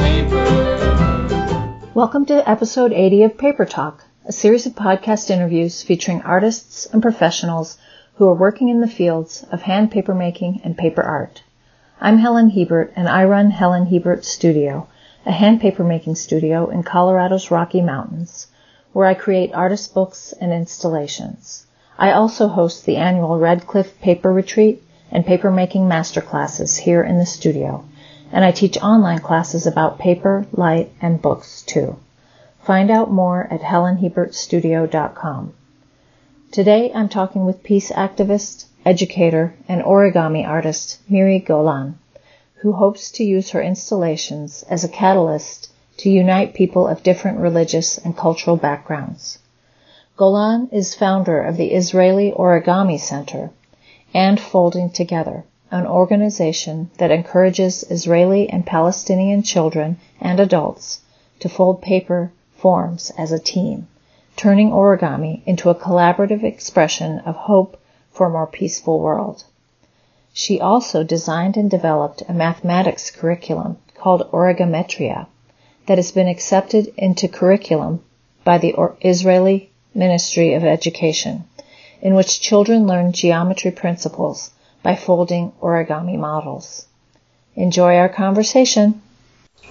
Welcome to episode 80 of Paper Talk, a series of podcast interviews featuring artists and professionals who are working in the fields of hand paper making and paper art. I'm Helen Hebert, and I run Helen Hebert Studio, a hand paper making studio in Colorado's Rocky Mountains, where I create artist books and installations. I also host the annual Red Cliff Paper Retreat and paper making masterclasses here in the studio, and I teach online classes about paper, light, and books too. Find out more at helenhebertstudio.com. Today I'm talking with peace activist, educator, and origami artist Miri Golan, who hopes to use her installations as a catalyst to unite people of different religious and cultural backgrounds. Golan is founder of the Israeli Origami Center and Folding Together, an organization that encourages Israeli and Palestinian children and adults to fold paper forms as a team, turning origami into a collaborative expression of hope for a more peaceful world. She also designed and developed a mathematics curriculum called Origametria that has been accepted into curriculum by the Israeli Ministry of Education, in which children learn geometry principles by folding origami models. Enjoy our conversation.